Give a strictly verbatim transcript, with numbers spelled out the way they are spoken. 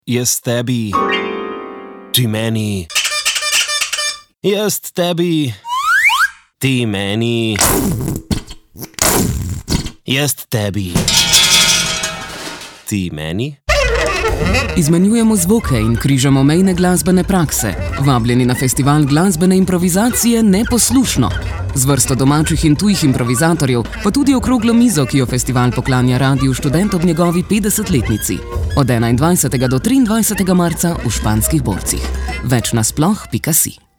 Jaz tebi, ti meni, jaz tebi, ti meni, jaz tebi, ti meni. Izmenjujemo zvoke in križamo mejne glasbene prakse. Vabljeni na festival glasbene improvizacije Neposlušno. Z vrsto domačih in tujih improvizatorjev, pa tudi okroglo mizo, ki jo festival poklanja Radiu Študent ob njegovi petdesetletnici. Od enaindvajsetega do triindvajsetega marca v Španskih Borcih. Več na sploh pika si.